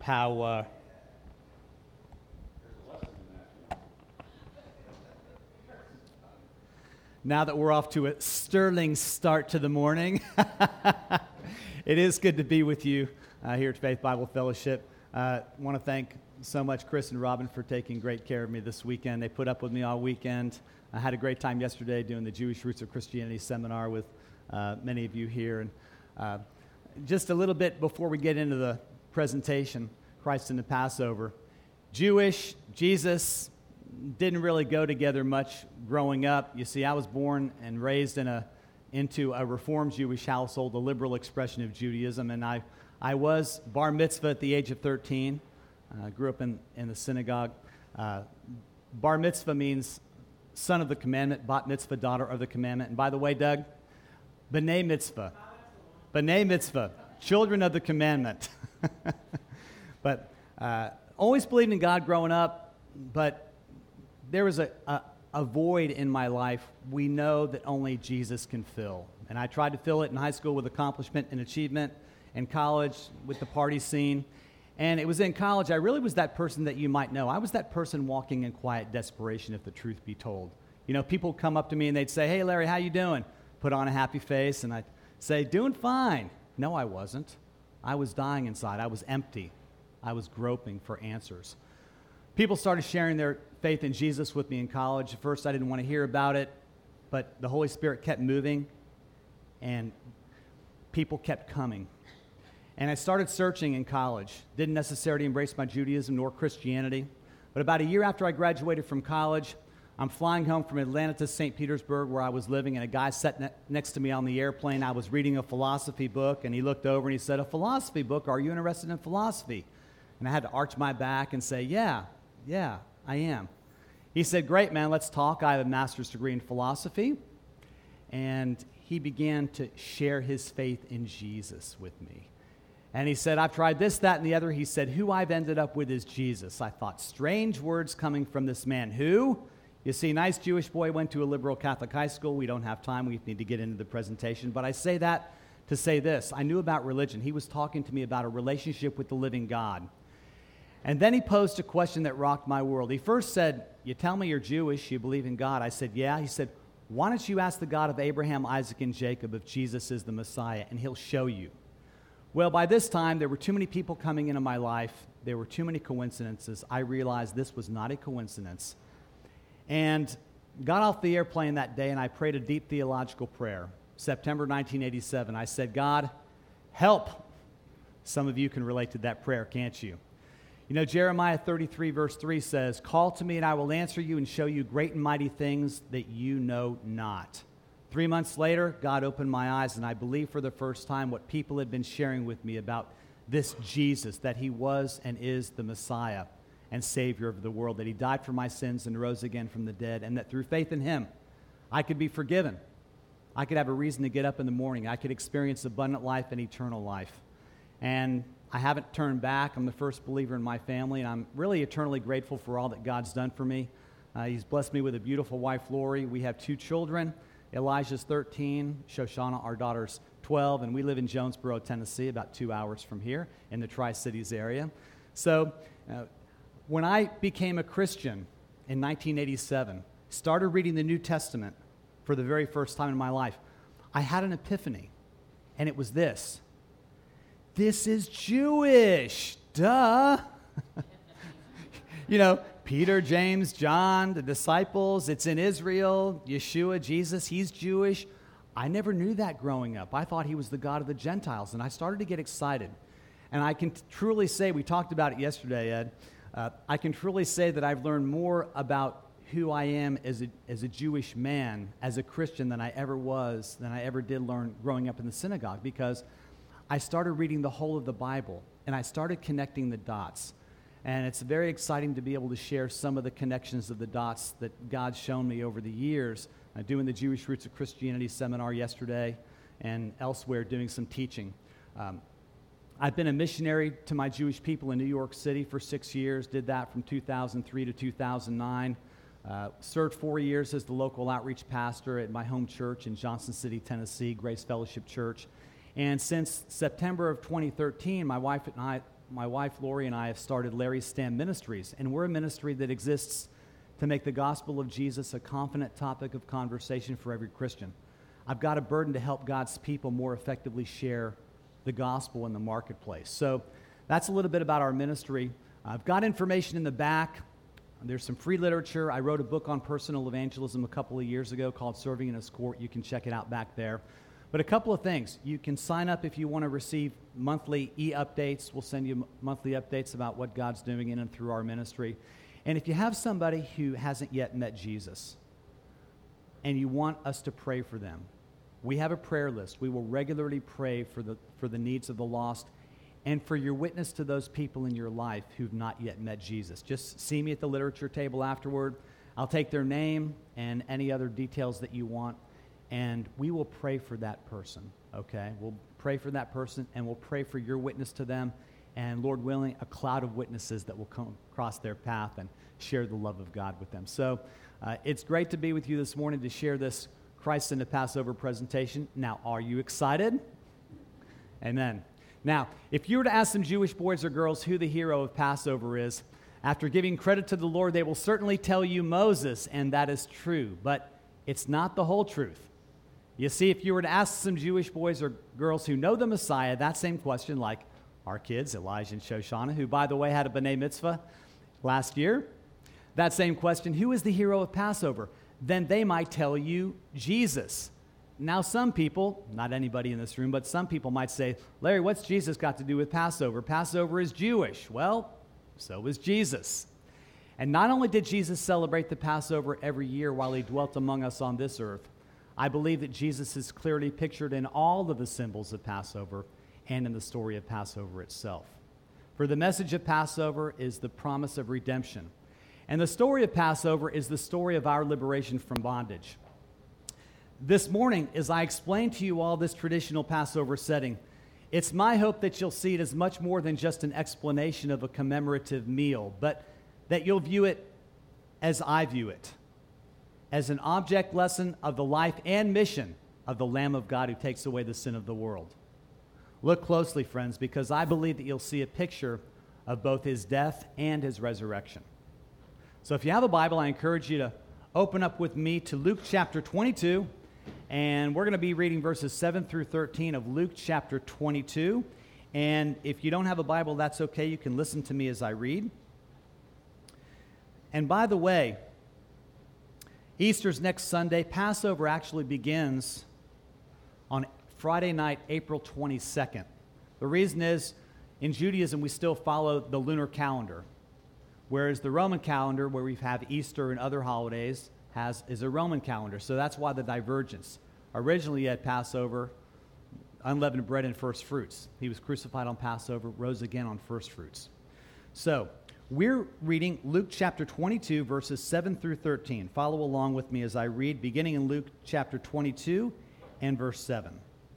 how now that we're off to a sterling start to the morning, it is good to be with you here at Faith Bible Fellowship. I want to thank so much Chris and Robin for taking great care of me this weekend. They put up with me all weekend. I had a great time yesterday doing the Jewish Roots of Christianity seminar with many of you here. And just a little bit before we get into the presentation, Christ in the Passover. Jewish, Jesus didn't really go together much growing up. You see, I was born and raised into a Reformed Jewish household, a liberal expression of Judaism, and I was bar mitzvah at the age of 13. Grew up in the synagogue. Bar mitzvah means son of the commandment, bat mitzvah, daughter of the commandment. And by the way, Doug, b'nai mitzvah. B'nai mitzvah, children of the commandment. But always believed in God growing up, but there was a void in my life we know that only Jesus can fill. And I tried to fill it in high school with accomplishment and achievement, in college with the party scene. And it was in college, I really was that person that you might know. I was that person walking in quiet desperation, if the truth be told. You know, people would come up to me and they'd say, "Hey, Larry, how you doing?" Put on a happy face, and I'd say, "Doing fine." No, I wasn't. I was dying inside. I was empty. I was groping for answers. People started sharing their faith in Jesus with me in college. At first, I didn't want to hear about it, but the Holy Spirit kept moving, and people kept coming. And I started searching in college. Didn't necessarily embrace my Judaism nor Christianity. But about a year after I graduated from college, I'm flying home from Atlanta to St. Petersburg, where I was living, and a guy sat next to me on the airplane. I was reading a philosophy book, and he looked over and he said, "A philosophy book? Are you interested in philosophy?" And I had to arch my back and say, yeah, I am. He said, "Great, man, let's talk. I have a master's degree in philosophy." And he began to share his faith in Jesus with me. And he said, "I've tried this, that, and the other." He said, "Who I've ended up with is Jesus." I thought, strange words coming from this man. Who? You see, nice Jewish boy, went to a liberal Catholic high school. We don't have time. We need to get into the presentation. But I say that to say this. I knew about religion. He was talking to me about a relationship with the living God. And then he posed a question that rocked my world. He first said, "You tell me you're Jewish, you believe in God." I said, "Yeah." He said, "Why don't you ask the God of Abraham, Isaac, and Jacob if Jesus is the Messiah, and he'll show you." Well, by this time, there were too many people coming into my life. There were too many coincidences. I realized this was not a coincidence. And got off the airplane that day, and I prayed a deep theological prayer. September 1987, I said, "God, help." Some of you can relate to that prayer, can't you? You know, Jeremiah 33, verse 3 says, "Call to me, and I will answer you and show you great and mighty things that you know not." 3 months later, God opened my eyes, and I believed for the first time what people had been sharing with me about this Jesus, that he was and is the Messiah and Savior of the world, that he died for my sins and rose again from the dead, and that through faith in him, I could be forgiven. I could have a reason to get up in the morning. I could experience abundant life and eternal life. And I haven't turned back. I'm the first believer in my family, and I'm really eternally grateful for all that God's done for me. He's blessed me with a beautiful wife, Lori. We have 2 children. Elijah's 13, Shoshana, our daughter's 12, and we live in Jonesboro, Tennessee, about 2 hours from here in the Tri-Cities area. So when I became a Christian in 1987, started reading the New Testament for the very first time in my life, I had an epiphany, and it was this. This is Jewish, duh. You know, Peter, James, John, the disciples, it's in Israel, Yeshua, Jesus, he's Jewish. I never knew that growing up. I thought he was the God of the Gentiles, and I started to get excited. And I can truly say, we talked about it yesterday, Ed, I can truly say that I've learned more about who I am as a Jewish man, as a Christian, than I ever did learn growing up in the synagogue, because I started reading the whole of the Bible, and I started connecting the dots. And it's very exciting to be able to share some of the connections of the dots that God's shown me over the years, doing the Jewish Roots of Christianity seminar yesterday and elsewhere doing some teaching. I've been a missionary to my Jewish people in New York City for 6 years, did that from 2003 to 2009. Served 4 years as the local outreach pastor at my home church in Johnson City, Tennessee, Grace Fellowship Church. And since September of 2013, my wife and I my wife Lori and I have started Larry's Stand Ministries, and we're a ministry that exists to make the gospel of Jesus a confident topic of conversation for every Christian. I've got a burden to help God's people more effectively share the gospel in the marketplace. So that's a little bit about our ministry. I've got information in the back. There's some free literature. I wrote a book on personal evangelism a couple of years ago called Serving in His Court. You can check it out back there. But a couple of things. You can sign up if you want to receive monthly e-updates. We'll send you monthly updates about what God's doing in and through our ministry. And if you have somebody who hasn't yet met Jesus and you want us to pray for them, we have a prayer list. We will regularly pray for the needs of the lost and for your witness to those people in your life who've not yet met Jesus. Just see me at the literature table afterward. I'll take their name and any other details that you want, and we will pray for that person, okay? We'll pray for that person, and we'll pray for your witness to them, and Lord willing, a cloud of witnesses that will come across their path and share the love of God with them. So it's great to be with you this morning to share this Christ in the Passover presentation. Now, are you excited? Amen. Now, if you were to ask some Jewish boys or girls who the hero of Passover is, after giving credit to the Lord, they will certainly tell you Moses, and that is true, but it's not the whole truth. You see, if you were to ask some Jewish boys or girls who know the Messiah that same question, like our kids, Elijah and Shoshana, who, by the way, had a B'nai Mitzvah last year, that same question, who is the hero of Passover? Then they might tell you Jesus. Now, some people, not anybody in this room, but some people might say, Larry, what's Jesus got to do with Passover? Passover is Jewish. Well, so was Jesus. And not only did Jesus celebrate the Passover every year while he dwelt among us on this earth, I believe that Jesus is clearly pictured in all of the symbols of Passover and in the story of Passover itself. For the message of Passover is the promise of redemption. And the story of Passover is the story of our liberation from bondage. This morning, as I explain to you all this traditional Passover setting, it's my hope that you'll see it as much more than just an explanation of a commemorative meal, but that you'll view it as I view it, as an object lesson of the life and mission of the Lamb of God who takes away the sin of the world. Look closely, friends, because I believe that you'll see a picture of both his death and his resurrection. So if you have a Bible, I encourage you to open up with me to Luke chapter 22, and we're going to be reading verses 7 through 13 of Luke chapter 22. And if you don't have a Bible, that's okay. You can listen to me as I read. And by the way, Easter's next Sunday. Passover actually begins on Friday night, April 22nd. The reason is, in Judaism, we still follow the lunar calendar, whereas the Roman calendar, where we have Easter and other holidays, is a Roman calendar. So that's why the divergence. Originally, you had Passover, unleavened bread and first fruits. He was crucified on Passover, rose again on first fruits. So we're reading Luke chapter 22, verses 7 through 13. Follow along with me as I read, beginning in Luke chapter 22 and verse 7.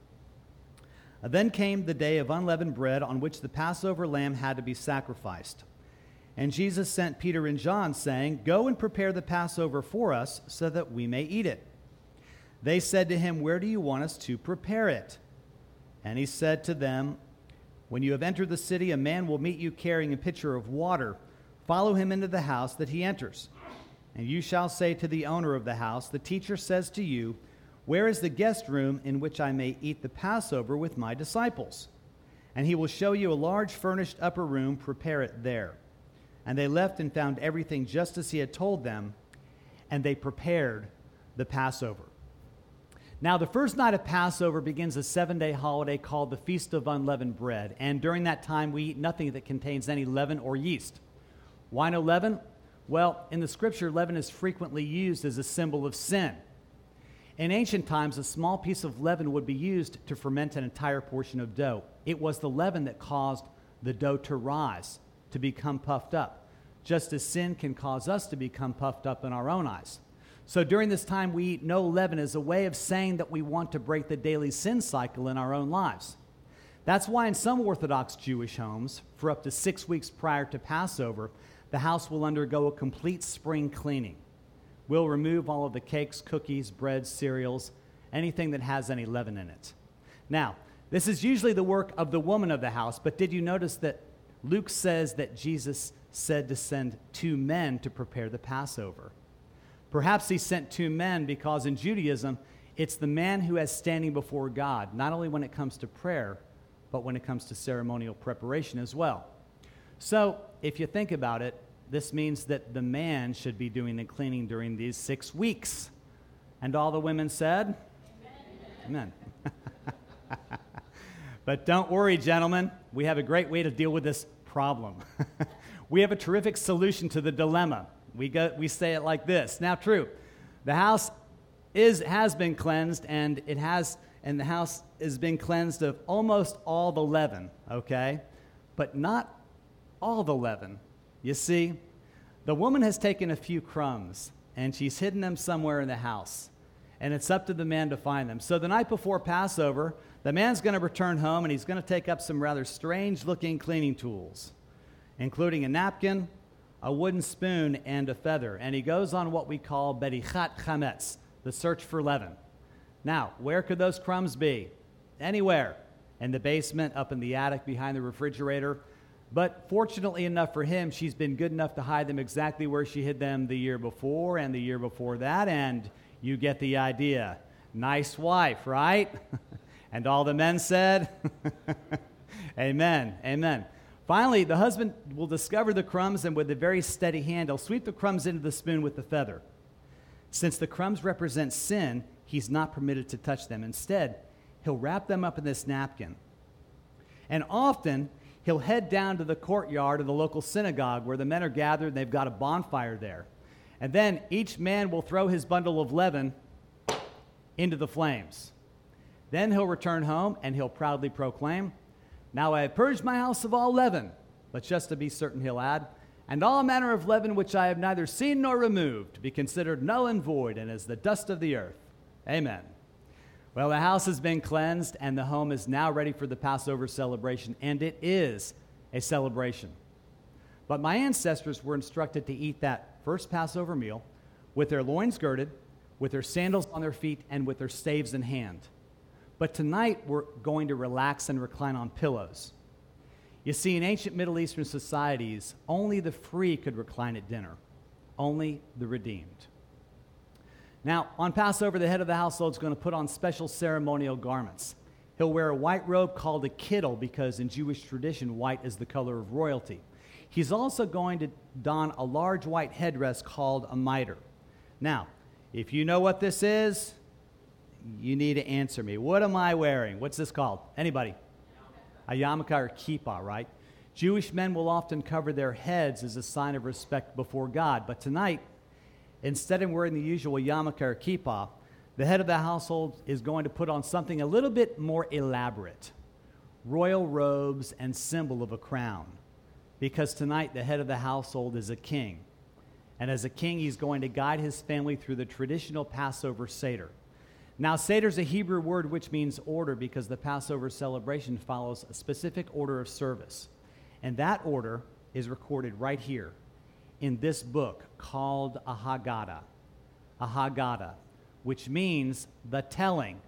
Then came the day of unleavened bread on which the Passover lamb had to be sacrificed. And Jesus sent Peter and John, saying, Go and prepare the Passover for us so that we may eat it. They said to him, Where do you want us to prepare it? And he said to them, When you have entered the city, a man will meet you carrying a pitcher of water. Follow him into the house that he enters. And you shall say to the owner of the house, The teacher says to you, Where is the guest room in which I may eat the Passover with my disciples? And he will show you a large furnished upper room. Prepare it there. And they left and found everything just as he had told them, and they prepared the Passover. Now, the first night of Passover begins a 7-day holiday called the Feast of Unleavened Bread, and during that time we eat nothing that contains any leaven or yeast. Why no leaven? Well, in the Scripture, leaven is frequently used as a symbol of sin. In ancient times, a small piece of leaven would be used to ferment an entire portion of dough. It was the leaven that caused the dough to rise, to become puffed up, just as sin can cause us to become puffed up in our own eyes. So during this time, we eat no leaven as a way of saying that we want to break the daily sin cycle in our own lives. That's why in some Orthodox Jewish homes, for up to 6 weeks prior to Passover, the house will undergo a complete spring cleaning. We'll remove all of the cakes, cookies, bread, cereals, anything that has any leaven in it. Now, this is usually the work of the woman of the house, but did you notice that Luke says that Jesus said to send 2 men to prepare the Passover. Perhaps he sent 2 men because in Judaism, it's the man who is standing before God, not only when it comes to prayer, but when it comes to ceremonial preparation as well. So, if you think about it, this means that the man should be doing the cleaning during these 6 weeks. And all the women said, Amen. Amen. But don't worry, gentlemen. We have a great way to deal with this problem. We have a terrific solution to the dilemma. We say it like this. Now, true, the house has been cleansed, and the house has been cleansed of almost all the leaven, okay? But not all the leaven. You see, the woman has taken a few crumbs, and she's hidden them somewhere in the house, and it's up to the man to find them. So the night before Passover, the man's going to return home, and he's going to take up some rather strange-looking cleaning tools, including a napkin, a wooden spoon, and a feather. And he goes on what we call berichat chametz, the search for leaven. Now, where could those crumbs be? Anywhere. In the basement, up in the attic, behind the refrigerator. But fortunately enough for him, she's been good enough to hide them exactly where she hid them the year before and the year before that, and you get the idea. Nice wife, right? And all the men said, Amen, amen. Finally, the husband will discover the crumbs, and with a very steady hand, he'll sweep the crumbs into the spoon with the feather. Since the crumbs represent sin, he's not permitted to touch them. Instead, he'll wrap them up in this napkin. And often, he'll head down to the courtyard of the local synagogue where the men are gathered and they've got a bonfire there. And then each man will throw his bundle of leaven into the flames. Then he'll return home and he'll proudly proclaim, "Now I have purged my house of all leaven," but just to be certain he'll add, "and all manner of leaven which I have neither seen nor removed, to be considered null and void, and as the dust of the earth." Amen. Well, the house has been cleansed, and the home is now ready for the Passover celebration, and it is a celebration. But my ancestors were instructed to eat that first Passover meal with their loins girded, with their sandals on their feet, and with their staves in hand. But tonight, we're going to relax and recline on pillows. You see, in ancient Middle Eastern societies, only the free could recline at dinner, only the redeemed. Now, on Passover, the head of the household is going to put on special ceremonial garments. He'll wear a white robe called a kittel because in Jewish tradition, white is the color of royalty. He's also going to don a large white headdress called a mitre. Now, if you know what this is, you need to answer me. What am I wearing? What's this called? Anybody? A yarmulke or kippah, right? Jewish men will often cover their heads as a sign of respect before God. But tonight, instead of wearing the usual yarmulke or kippah, the head of the household is going to put on something a little bit more elaborate. Royal robes and symbol of a crown. Because tonight, the head of the household is a king. And as a king, he's going to guide his family through the traditional Passover Seder. Now, Seder is a Hebrew word which means order because the Passover celebration follows a specific order of service. And that order is recorded right here in this book called a Haggadah. A Haggadah, which means the telling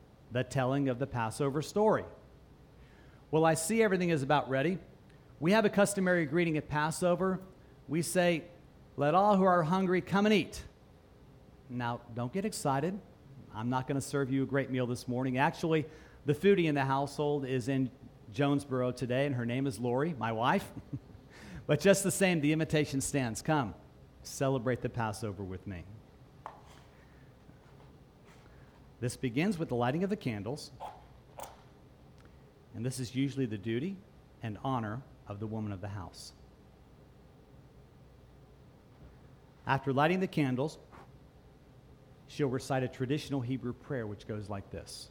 of the Passover story. Well, I see everything is about ready. We have a customary greeting at Passover. We say, "Let all who are hungry come and eat." Now, don't get excited. I'm not going to serve you a great meal this morning. Actually, the foodie in the household is in Jonesboro today, and her name is Lori, my wife. But just the same, the invitation stands. Come, celebrate the Passover with me. This begins with the lighting of the candles, and this is usually the duty and honor of the woman of the house. After lighting the candles, she'll recite a traditional Hebrew prayer which goes like this.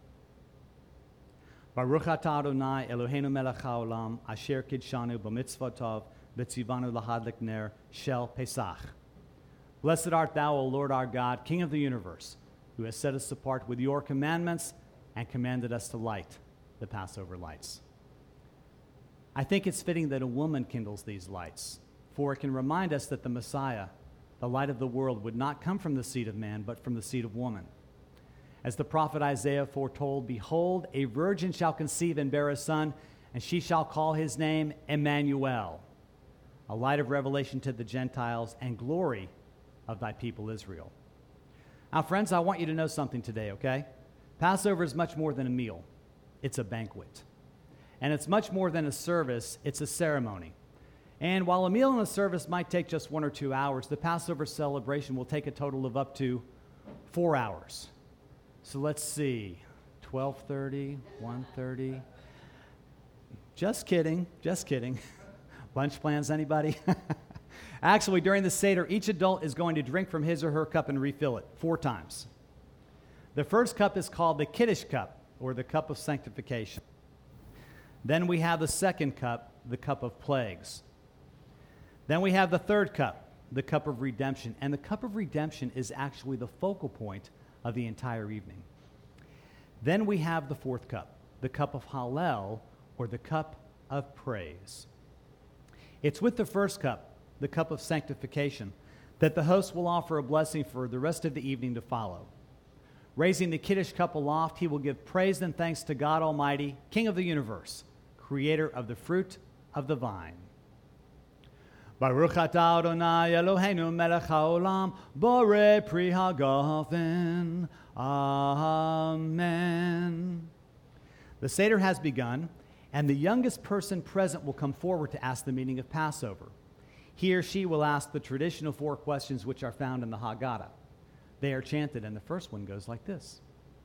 Baruch atah Adonai Eloheinu melech haolam asher kidshanu b'mitzvotav v'tzivanu lahadlik ner shel Pesach. Blessed art thou, O Lord our God, King of the universe, who has set us apart with your commandments and commanded us to light the Passover lights. I think it's fitting that a woman kindles these lights, for it can remind us that the Messiah, the light of the world, would not come from the seed of man, but from the seed of woman. As the prophet Isaiah foretold, "Behold, a virgin shall conceive and bear a son, and she shall call his name Emmanuel, a light of revelation to the Gentiles and glory of thy people Israel. Now, friends, I want you to know something today, okay? Passover is much more than a meal. It's a banquet. And it's much more than a service. It's a ceremony. And while a meal and a service might take just 1 or 2 hours, the Passover celebration will take a total of up to 4 hours. So let's see, 12:30, 1:30. Just kidding, just kidding. Lunch plans, anybody? Actually, during the Seder, each adult is going to drink from his or her cup and refill it 4 times. The first cup is called the Kiddush cup, or the cup of sanctification. Then we have the second cup, the cup of plagues. Then we have the third cup, the cup of redemption. And the cup of redemption is actually the focal point of the entire evening. Then we have the fourth cup, the cup of Hallel, or the cup of praise. It's with the first cup, the cup of sanctification, that the host will offer a blessing for the rest of the evening to follow. Raising the Kiddush cup aloft, he will give praise and thanks to God Almighty, King of the universe, creator of the fruit of the vine. Baruch atah Adonai Eloheinu melech haolam, borei pri hagafen. Amen. The Seder has begun, and the youngest person present will come forward to ask the meaning of Passover. He or she will ask the traditional 4 questions which are found in the Haggadah. They are chanted, and the first one goes like this.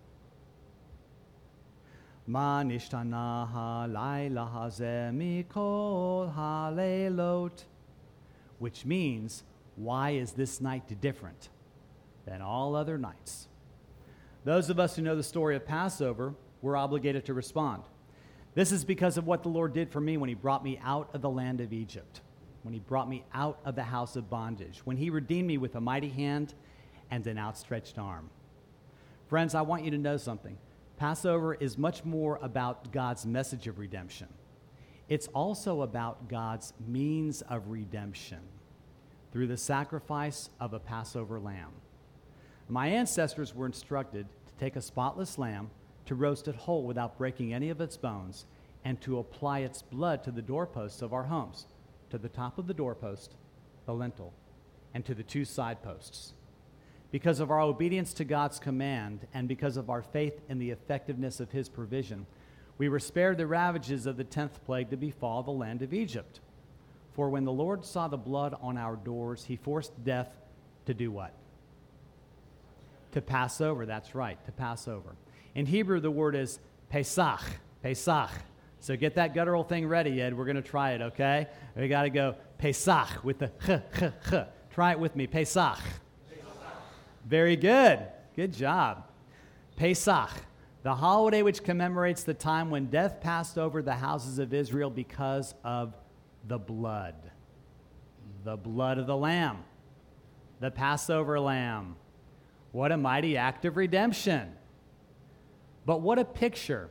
Ma nishtana halayla hazeh mikol haleilot, which means, why is this night different than all other nights? Those of us who know the story of Passover, we're obligated to respond. This is because of what the Lord did for me when he brought me out of the land of Egypt, when he brought me out of the house of bondage, when he redeemed me with a mighty hand and an outstretched arm. Friends, I want you to know something. Passover is much more about God's message of redemption. It's also about God's means of redemption through the sacrifice of a Passover lamb. My ancestors were instructed to take a spotless lamb, to roast it whole without breaking any of its bones, and to apply its blood to the doorposts of our homes, to the top of the doorpost, the lintel, and to the 2 side posts. Because of our obedience to God's command and because of our faith in the effectiveness of his provision, we were spared the ravages of the 10th plague to befall the land of Egypt. For when the Lord saw the blood on our doors, he forced death to do what? To pass over. That's right, to pass over. In Hebrew, the word is Pesach, Pesach. So get that guttural thing ready, Ed. We're going to try it, okay? We got to go Pesach with the ch. Try it with me, Pesach. Very good. Good job. Pesach, the holiday which commemorates the time when death passed over the houses of Israel because of the blood of the Lamb, the Passover Lamb. What a mighty act of redemption. But what a picture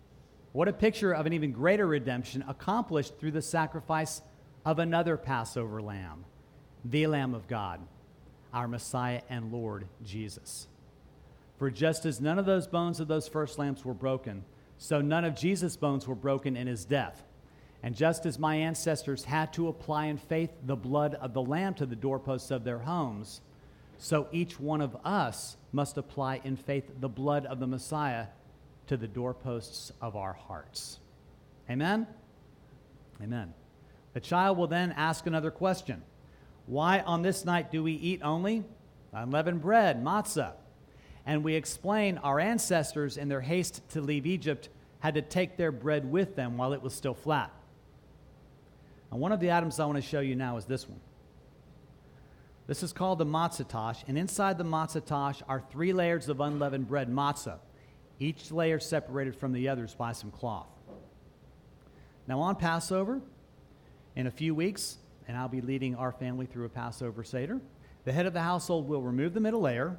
of an even greater redemption accomplished through the sacrifice of another Passover Lamb, the Lamb of God, our Messiah and Lord Jesus. For just as none of those bones of those first lambs were broken, so none of Jesus' bones were broken in his death. And just as my ancestors had to apply in faith the blood of the lamb to the doorposts of their homes, so each one of us must apply in faith the blood of the Messiah to the doorposts of our hearts. Amen? Amen. The child will then ask another question. Why on this night do we eat only unleavened bread, matzah? And we explain our ancestors in their haste to leave Egypt had to take their bread with them while it was still flat. And one of the items I want to show you now is this one. This is called the matzah tash, and inside the matzah tash are 3 layers of unleavened bread, matzah, each layer separated from the others by some cloth. Now on Passover, in a few weeks, and I'll be leading our family through a Passover Seder, the head of the household will remove the middle layer,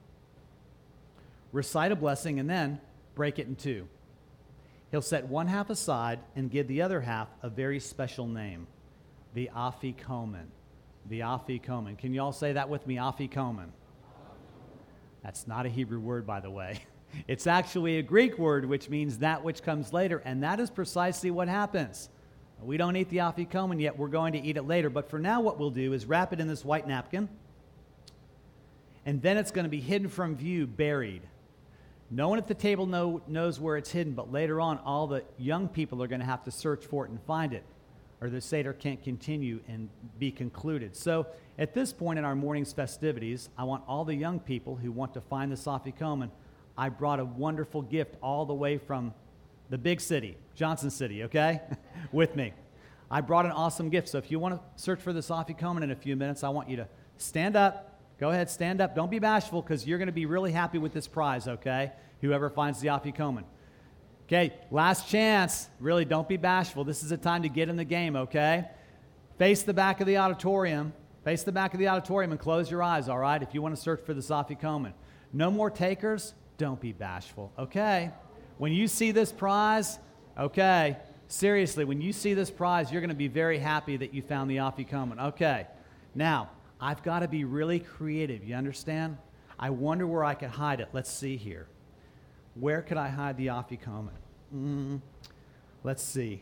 recite a blessing, and then break it in 2. He'll set one half aside and give the other half a very special name, the afikomen. The afikomen. Can you all say that with me, afikomen? That's not a Hebrew word, by the way. It's actually a Greek word which means that which comes later, and that is precisely what happens. We don't eat the afikomen yet. We're going to eat it later. But for now, what we'll do is wrap it in this white napkin, and then it's going to be hidden from view, buried. No one at the table knows where it's hidden, but later on, all the young people are going to have to search for it and find it, or the Seder can't continue and be concluded. So at this point in our morning's festivities, I want all the young people who want to find the afikomen. I brought a wonderful gift all the way from the big city, Johnson City, okay, with me. I brought an awesome gift. So if you want to search for the afikomen in a few minutes, I want you to stand up. Go ahead, stand up. Don't be bashful, because you're going to be really happy with this prize, okay? Whoever finds the afikomen. Okay, last chance. Really, don't be bashful. This is a time to get in the game, okay? Face the back of the auditorium. Face the back of the auditorium and close your eyes, all right, if you want to search for the afikomen. No more takers. Don't be bashful, okay? When you see this prize, okay, seriously, when you see this prize, you're going to be very happy that you found the afikomen. Okay, now, I've got to be really creative, you understand? I wonder where I could hide it. Let's see here. Where could I hide the afikomen? Let's see.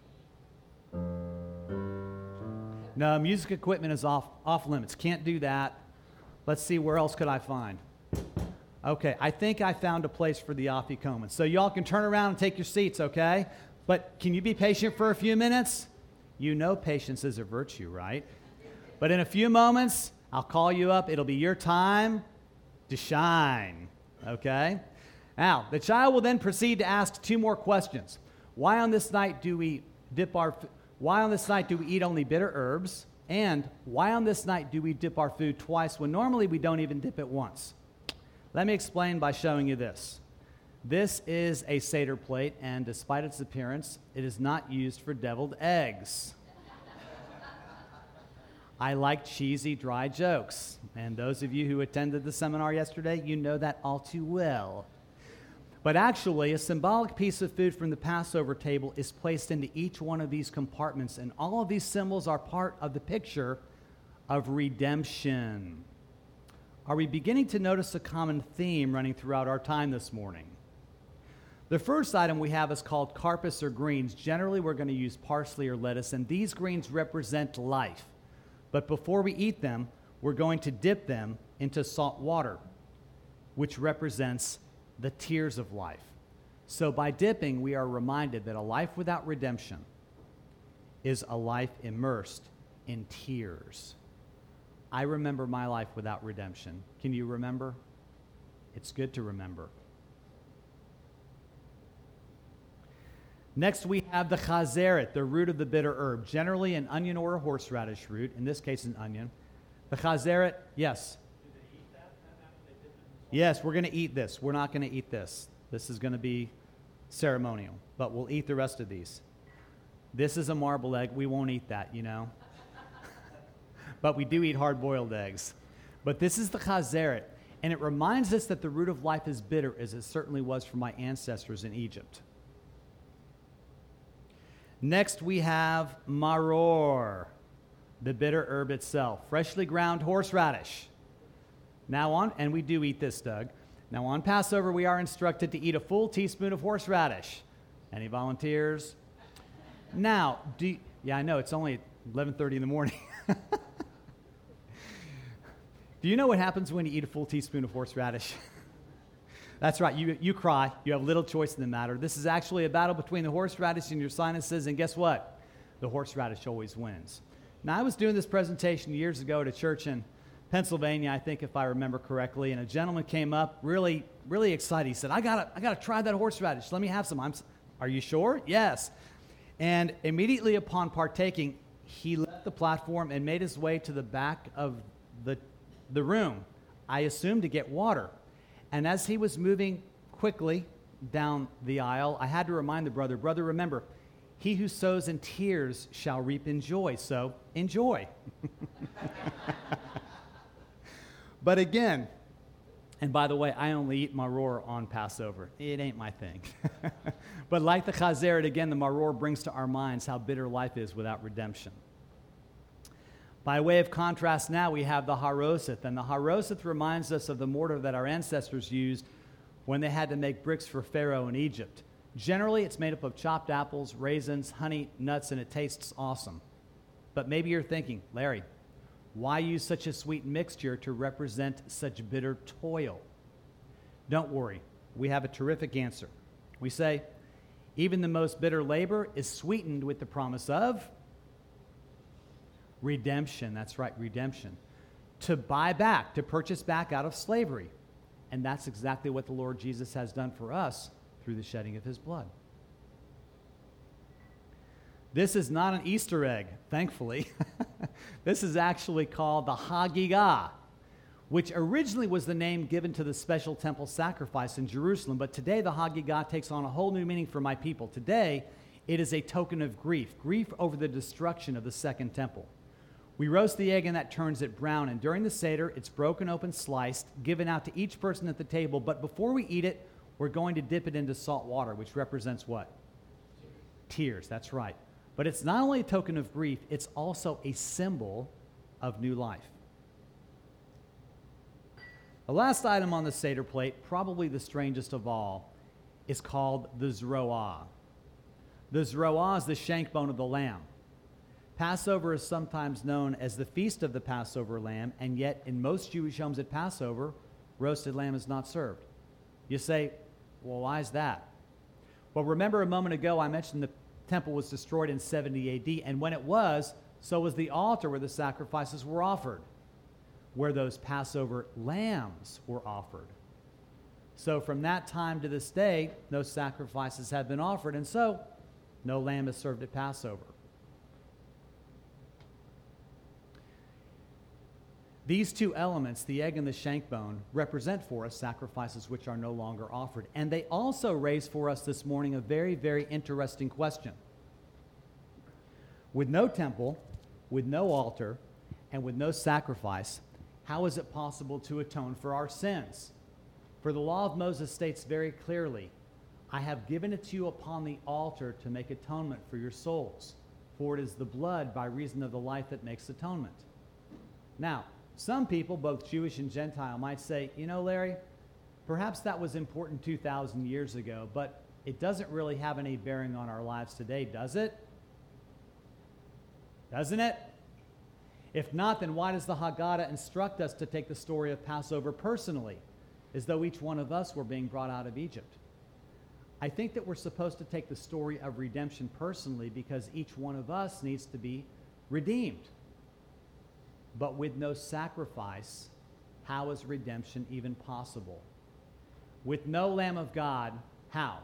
No, music equipment is off limits. Can't do that. Let's see, where else could I find? Okay, I think I found a place for the afikomen. So y'all can turn around and take your seats, okay? But can you be patient for a few minutes? You know patience is a virtue, right? But in a few moments, I'll call you up. It'll be your time to shine, okay? Now, the child will then proceed to ask two more questions. Why on this night do we eat only bitter herbs? And why on this night do we dip our food twice when normally we don't even dip it once? Let me explain by showing you this. This is a Seder plate, and despite its appearance, it is not used for deviled eggs. I like cheesy, dry jokes, and those of you who attended the seminar yesterday, you know that all too well. But actually, a symbolic piece of food from the Passover table is placed into each one of these compartments, and all of these symbols are part of the picture of redemption. Are we beginning to notice a common theme running throughout our time this morning? The first item we have is called karpas or greens. Generally, we're going to use parsley or lettuce, and these greens represent life. But before we eat them, we're going to dip them into salt water, which represents the tears of life. So by dipping, we are reminded that a life without redemption is a life immersed in tears. I remember my life without redemption. Can you remember? It's good to remember. Next, we have the chazeret, the root of the bitter herb, generally an onion or a horseradish root, in this case an onion. The chazeret, yes. Do they eat that then after they dip it in salt? Yes, we're going to eat this. We're not going to eat this. This is going to be ceremonial, but we'll eat the rest of these. This is a marbled egg. We won't eat that, you know. But we do eat hard-boiled eggs. But this is the chazeret, and it reminds us that the root of life is bitter, as it certainly was for my ancestors in Egypt. Next, we have maror, the bitter herb itself, freshly ground horseradish. Now on, and we do eat this, Doug. Now on Passover, we are instructed to eat a full teaspoon of horseradish. Any volunteers? Now, I know, it's only 11:30 in the morning. Do you know what happens when you eat a full teaspoon of horseradish? That's right, you cry. You have little choice in the matter. This is actually a battle between the horseradish and your sinuses, and guess what? The horseradish always wins. Now, I was doing this presentation years ago at a church in Pennsylvania, I think, if I remember correctly, and a gentleman came up really, really excited. He said, I gotta try that horseradish. Let me have some. Are you sure? Yes. And immediately upon partaking, he left the platform and made his way to the back of the room, I assumed to get water. And as he was moving quickly down the aisle, I had to remind the brother, remember, he who sows in tears shall reap in joy. So enjoy. But again, and by the way, I only eat maror on Passover. It ain't my thing. But like the chazeret, again, the maror brings to our minds how bitter life is without redemption. By way of contrast now, we have the haroseth, and the haroseth reminds us of the mortar that our ancestors used when they had to make bricks for Pharaoh in Egypt. Generally, it's made up of chopped apples, raisins, honey, nuts, and it tastes awesome. But maybe you're thinking, Larry, why use such a sweet mixture to represent such bitter toil? Don't worry, we have a terrific answer. We say, even the most bitter labor is sweetened with the promise of redemption. That's right, redemption. To buy back, to purchase back out of slavery. And that's exactly what the Lord Jesus has done for us through the shedding of his blood. This is not an Easter egg, thankfully. This is actually called the Hagigah, which originally was the name given to the special temple sacrifice in Jerusalem. But today the Hagigah takes on a whole new meaning for my people. Today, it is a token of grief over the destruction of the second temple. We roast the egg and that turns it brown. And during the Seder, it's broken open, sliced, given out to each person at the table. But before we eat it, we're going to dip it into salt water, which represents what? Tears, that's right. But it's not only a token of grief, it's also a symbol of new life. The last item on the Seder plate, probably the strangest of all, is called the Zroah. The Zroah is the shank bone of the lamb. Passover is sometimes known as the Feast of the Passover Lamb, and yet in most Jewish homes at Passover, roasted lamb is not served. You say, well, why is that? Well, remember a moment ago I mentioned the temple was destroyed in 70 AD, and when it was, so was the altar where the sacrifices were offered, where those Passover lambs were offered. So from that time to this day, no sacrifices have been offered, and so no lamb is served at Passover. These two elements, the egg and the shank bone, represent for us sacrifices which are no longer offered. And they also raise for us this morning a very, very interesting question. With no temple, with no altar, and with no sacrifice, how is it possible to atone for our sins? For the law of Moses states very clearly, I have given it to you upon the altar to make atonement for your souls, for it is the blood by reason of the life that makes atonement. Now, some people, both Jewish and Gentile, might say, you know, Larry, perhaps that was important 2,000 years ago, but it doesn't really have any bearing on our lives today, does it? Doesn't it? If not, then why does the Haggadah instruct us to take the story of Passover personally, as though each one of us were being brought out of Egypt? I think that we're supposed to take the story of redemption personally because each one of us needs to be redeemed. But with no sacrifice, how is redemption even possible? With no Lamb of God, how?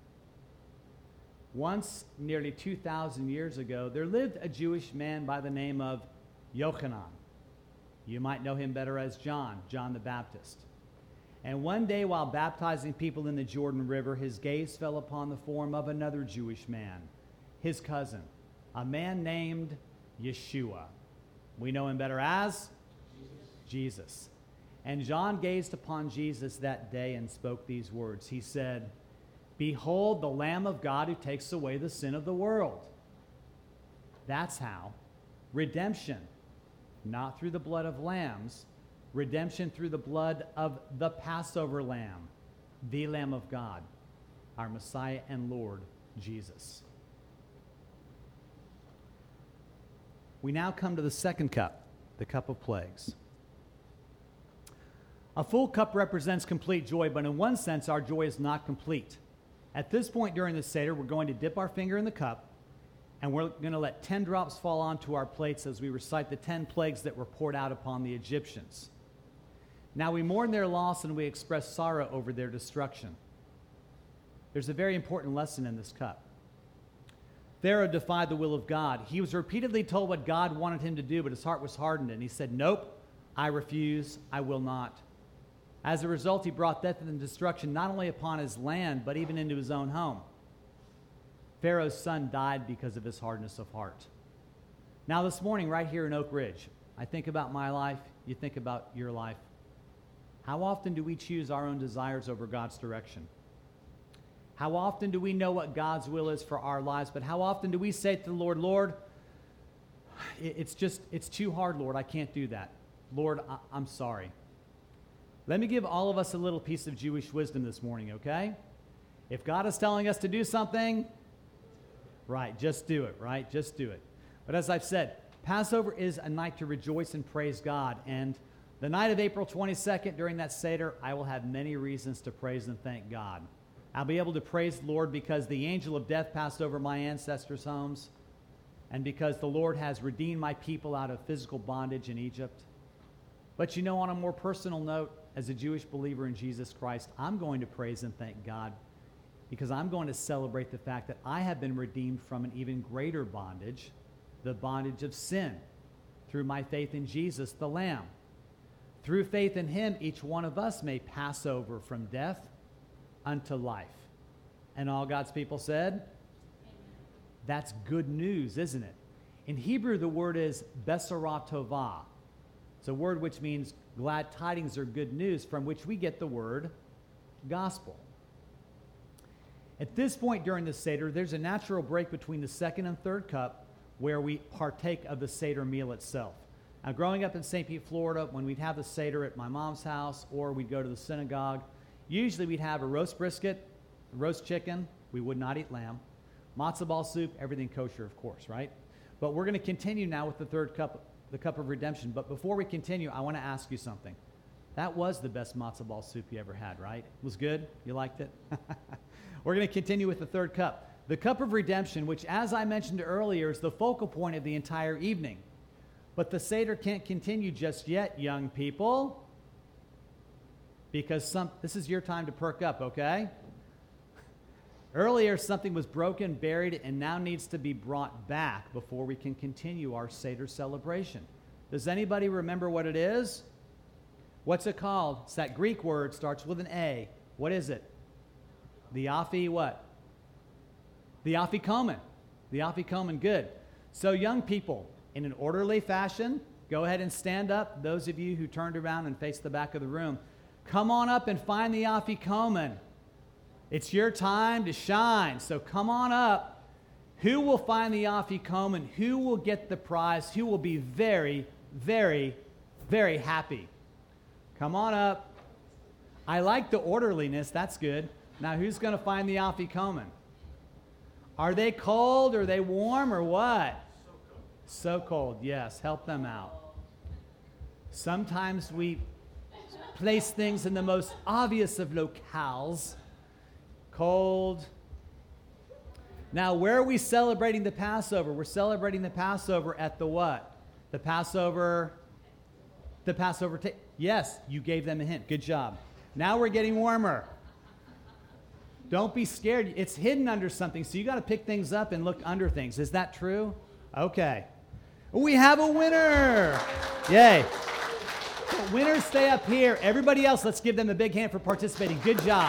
Once, nearly 2,000 years ago, there lived a Jewish man by the name of Yochanan. You might know him better as John the Baptist. And one day while baptizing people in the Jordan River, his gaze fell upon the form of another Jewish man, his cousin, a man named Yeshua. We know him better as Jesus. And John gazed upon Jesus that day and spoke these words. He said, behold the Lamb of God who takes away the sin of the world. That's how redemption, not through the blood of lambs, redemption through the blood of the Passover Lamb, the Lamb of God, our Messiah and Lord, Jesus. We now come to the second cup, the cup of plagues. A full cup represents complete joy, but in one sense, our joy is not complete. At this point during the Seder, we're going to dip our finger in the cup, and we're going to let 10 drops fall onto our plates as we recite the 10 plagues that were poured out upon the Egyptians. Now we mourn their loss and we express sorrow over their destruction. There's a very important lesson in this cup. Pharaoh defied the will of God. He was repeatedly told what God wanted him to do, but his heart was hardened, and he said, nope, I refuse, I will not. As a result, he brought death and destruction not only upon his land, but even into his own home. Pharaoh's son died because of his hardness of heart. Now this morning, right here in Oak Ridge, I think about my life, you think about your life. How often do we choose our own desires over God's direction? How often do we know what God's will is for our lives, but how often do we say to the Lord, Lord, it's too hard, Lord, I can't do that. Lord, I'm sorry. Let me give all of us a little piece of Jewish wisdom this morning, okay? If God is telling us to do something, right, just do it, right? Just do it. But as I've said, Passover is a night to rejoice and praise God. And the night of April 22nd, during that Seder, I will have many reasons to praise and thank God. I'll be able to praise the Lord because the angel of death passed over my ancestors' homes, and because the Lord has redeemed my people out of physical bondage in Egypt. But you know, on a more personal note, as a Jewish believer in Jesus Christ, I'm going to praise and thank God because I'm going to celebrate the fact that I have been redeemed from an even greater bondage, the bondage of sin, through my faith in Jesus, the Lamb. Through faith in him, each one of us may pass over from death unto life. And all God's people said, amen. That's good news, isn't it? In Hebrew, the word is Besarat Tovah. It's a word which means glad tidings or good news, from which we get the word gospel. At this point during the Seder, there's a natural break between the second and third cup where we partake of the Seder meal itself. Now, growing up in St. Pete, Florida, when we'd have the Seder at my mom's house or we'd go to the synagogue, usually we'd have a roast brisket, roast chicken. We would not eat lamb. Matzo ball soup, everything kosher, of course, right? But we're going to continue now with the third cup, the cup of redemption. But before we continue, I want to ask you something. That was the best matzo ball soup you ever had, right? It was good? You liked it? We're going to continue with the third cup. The cup of redemption, which, as I mentioned earlier, is the focal point of the entire evening. But the Seder can't continue just yet, young people, because this is your time to perk up, okay? Earlier, something was broken, buried, and now needs to be brought back before we can continue our Seder celebration. Does anybody remember what it is? What's it called? It's that Greek word, starts with an A. What is it? The what? The afikomen. The afikomen, good. So young people, in an orderly fashion, go ahead and stand up. Those of you who turned around and faced the back of the room, come on up and find the afikomen. It's your time to shine, so come on up. Who will find the afikomen? Who will get the prize? Who will be very, very, very happy? Come on up. I like the orderliness. That's good. Now, who's going to find the afikomen? Are they cold? Are they warm or what? So cold, yes. Help them out. Sometimes we place things in the most obvious of locales. Cold. Now, where are we celebrating the Passover? We're celebrating the Passover at the what? The Passover yes, you gave them a hint. Good job. Now we're getting warmer. Don't be scared. It's hidden under something, so you got to pick things up and look under things. Is that true? Okay. We have a winner. Yay. Winners, stay up here. Everybody else, let's give them a big hand for participating. Good job.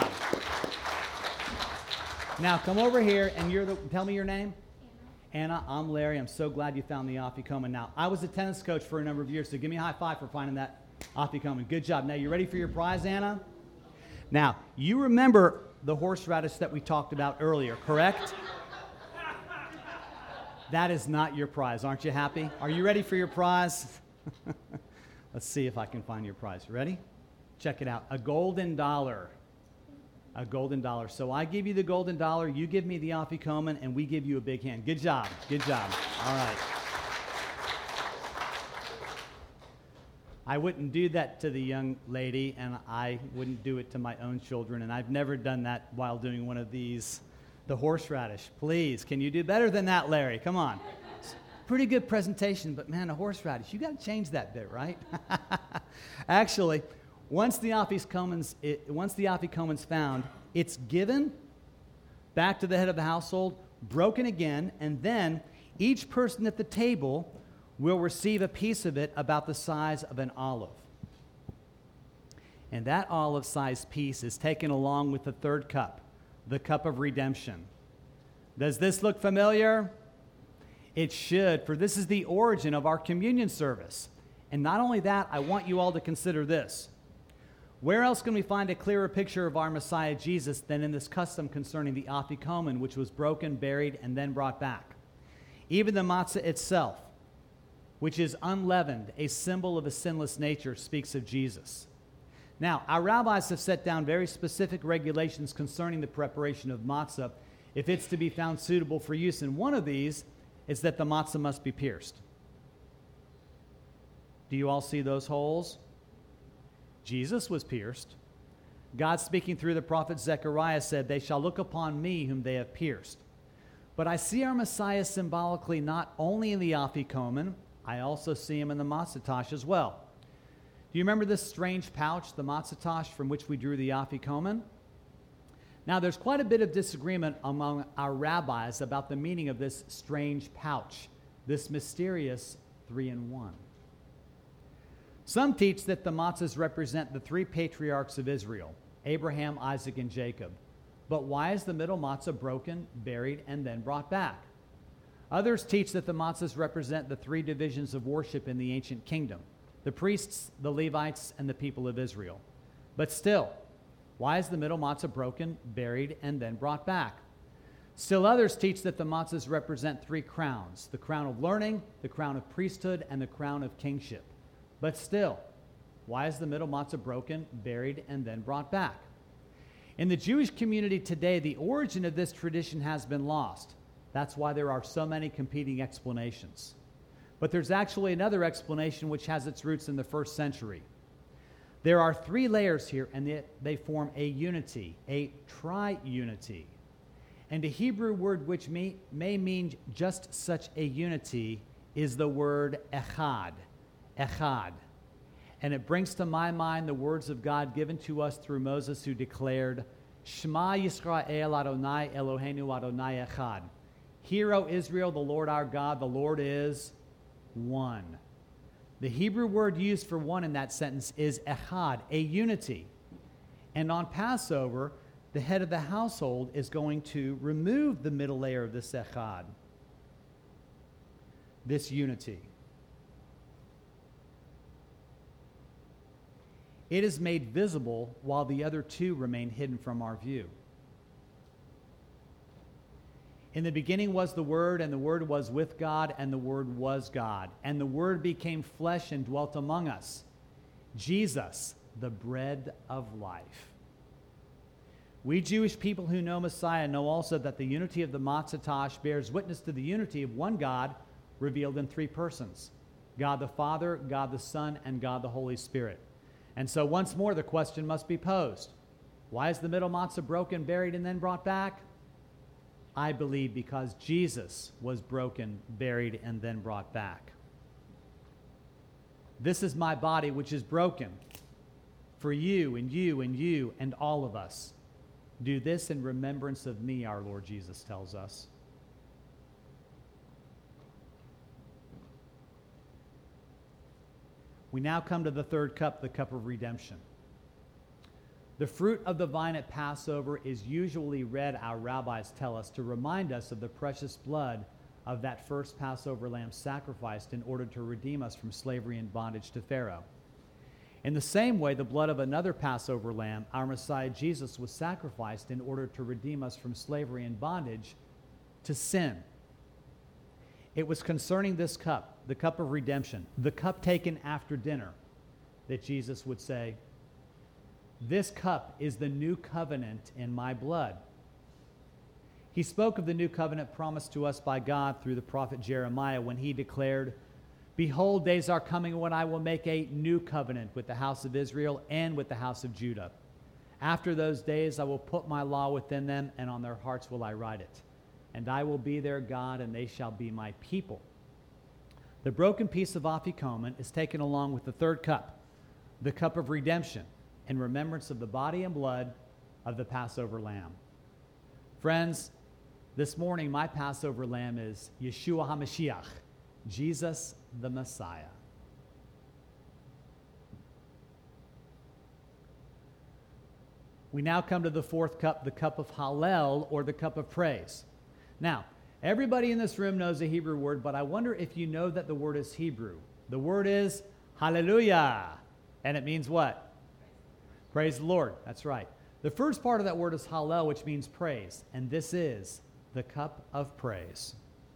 Now, come over here, and tell me your name. Anna, I'm Larry. I'm so glad you found the afikomen. Now, I was a tennis coach for a number of years, so give me a high five for finding that afikomen. Good job. Now, you ready for your prize, Anna? Now, you remember the horseradish that we talked about earlier, correct? That is not your prize. Aren't you happy? Are you ready for your prize? Let's see if I can find your prize. Ready? Check it out. A golden dollar. A golden dollar. So I give you the golden dollar, you give me the afikomen, and we give you a big hand. Good job. Good job. All right. I wouldn't do that to the young lady, and I wouldn't do it to my own children, and I've never done that while doing one of these. The horseradish. Please, can you do better than that, Larry? Come on. Pretty good presentation, but man, a horseradish, you got to change that bit, right? Actually, once the afikomen's found, it's given back to the head of the household, broken again, and then each person at the table will receive a piece of it about the size of an olive. And that olive-sized piece is taken along with the third cup, the cup of redemption. Does this look familiar? It should, for this is the origin of our communion service. And not only that, I want you all to consider this. Where else can we find a clearer picture of our Messiah Jesus than in this custom concerning the afikomen, which was broken, buried, and then brought back? Even the matzah itself, which is unleavened, a symbol of a sinless nature, speaks of Jesus. Now, our rabbis have set down very specific regulations concerning the preparation of matzah if it's to be found suitable for use. And one of these is that the matzah must be pierced. Do you all see those holes? Jesus was pierced. God, speaking through the prophet Zechariah, said, "They shall look upon me whom they have pierced." But I see our Messiah symbolically not only in the afikomen, I also see him in the matzah as well. Do you remember this strange pouch, the matzah from which we drew the afikomen? Now, there's quite a bit of disagreement among our rabbis about the meaning of this strange pouch, this mysterious 3-in-1. Some teach that the matzahs represent the three patriarchs of Israel, Abraham, Isaac, and Jacob. But why is the middle matzah broken, buried, and then brought back? Others teach that the matzahs represent the three divisions of worship in the ancient kingdom, the priests, the Levites, and the people of Israel. But still, why is the middle matzah broken, buried, and then brought back? Still others teach that the matzahs represent three crowns, the crown of learning, the crown of priesthood, and the crown of kingship. But still, why is the middle matzah broken, buried, and then brought back? In the Jewish community today, the origin of this tradition has been lost. That's why there are so many competing explanations. But there's actually another explanation which has its roots in the first century. There are three layers here, and they form a unity, a tri-unity. And a Hebrew word which may mean just such a unity is the word echad. Echad. And it brings to my mind the words of God given to us through Moses, who declared, Shema Yisrael Adonai Eloheinu Adonai Echad. Hear, O Israel, the Lord our God, the Lord is one. The Hebrew word used for one in that sentence is echad, a unity. And on Passover, the head of the household is going to remove the middle layer of this echad, this unity. It is made visible while the other two remain hidden from our view. In the beginning was the Word, and the Word was with God, and the Word was God. And the Word became flesh and dwelt among us. Jesus, the bread of life. We Jewish people who know Messiah know also that the unity of the Matzah bears witness to the unity of one God revealed in three persons: God the Father, God the Son, and God the Holy Spirit. And so once more the question must be posed. Why is the middle matzah broken, buried, and then brought back? I believe because Jesus was broken, buried, and then brought back. This is my body which is broken for you and you and you and all of us. Do this in remembrance of me, our Lord Jesus tells us. We now come to the third cup, the cup of redemption. The fruit of the vine at Passover is usually read, our rabbis tell us, to remind us of the precious blood of that first Passover lamb sacrificed in order to redeem us from slavery and bondage to Pharaoh. In the same way, the blood of another Passover lamb, our Messiah Jesus, was sacrificed in order to redeem us from slavery and bondage to sin. It was concerning this cup, the cup of redemption, the cup taken after dinner, that Jesus would say, "This cup is the new covenant in my blood." He spoke of the new covenant promised to us by God through the prophet Jeremiah when he declared, "Behold, days are coming when I will make a new covenant with the house of Israel and with the house of Judah. After those days I will put my law within them, and on their hearts will I write it. And I will be their God, and they shall be my people." The broken piece of afikomen is taken along with the third cup, the cup of redemption, in remembrance of the body and blood of the Passover lamb. Friends, this morning my Passover lamb is Yeshua HaMashiach, Jesus the Messiah. We now come to the fourth cup, the cup of Hallel, or the cup of praise. Now, everybody in this room knows a Hebrew word, but I wonder if you know that the word is Hebrew. The word is hallelujah, and it means what? Praise the Lord. That's right. The first part of that word is hallel, which means praise, and this is the cup of praise.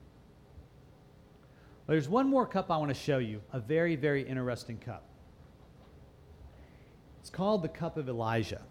There's one more cup I want to show you, a very, very interesting cup. It's called the cup of Elijah.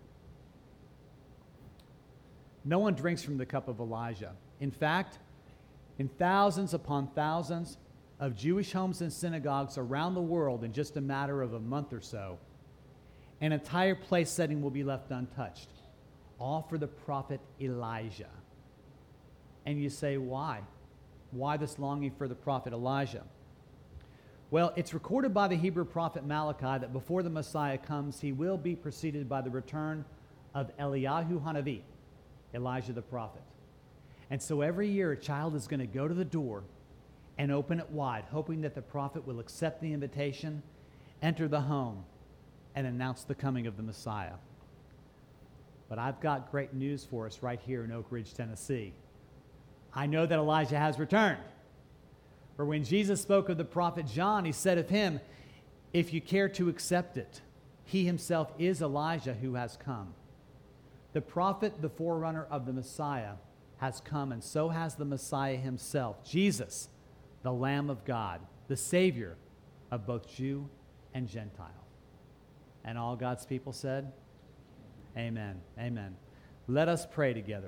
No one drinks from the cup of Elijah. In fact, in thousands upon thousands of Jewish homes and synagogues around the world, in just a matter of a month or so, an entire place setting will be left untouched, all for the prophet Elijah. And you say, why? Why this longing for the prophet Elijah? Well, it's recorded by the Hebrew prophet Malachi that before the Messiah comes, he will be preceded by the return of Eliyahu Hanavi, Elijah the prophet. And so every year a child is going to go to the door and open it wide, hoping that the prophet will accept the invitation, enter the home, and announce the coming of the Messiah. But I've got great news for us right here in Oak Ridge, Tennessee. I know that Elijah has returned. For when Jesus spoke of the prophet John, he said of him, if you care to accept it, he himself is Elijah who has come. The prophet, the forerunner of the Messiah, has come, and so has the Messiah himself, Jesus, the Lamb of God, the Savior of both Jew and Gentile. And all God's people said, amen, amen. Let us pray together.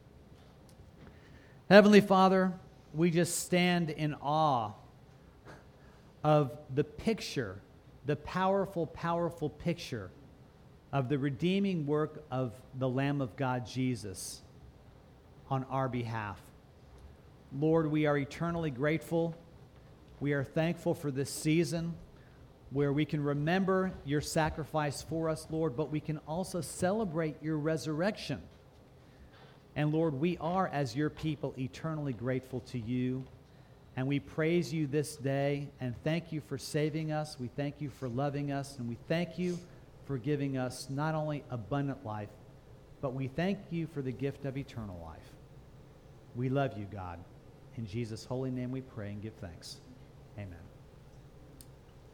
Heavenly Father, we just stand in awe of the picture, the powerful, powerful picture of the redeeming work of the Lamb of God, Jesus, on our behalf. Lord, we are eternally grateful. We are thankful for this season where we can remember your sacrifice for us, Lord, but we can also celebrate your resurrection. And Lord, we are, as your people, eternally grateful to you. And we praise you this day and thank you for saving us. We thank you for loving us. And we thank you for giving us not only abundant life, but we thank you for the gift of eternal life. We love you, God. In Jesus' holy name we pray and give thanks. Amen.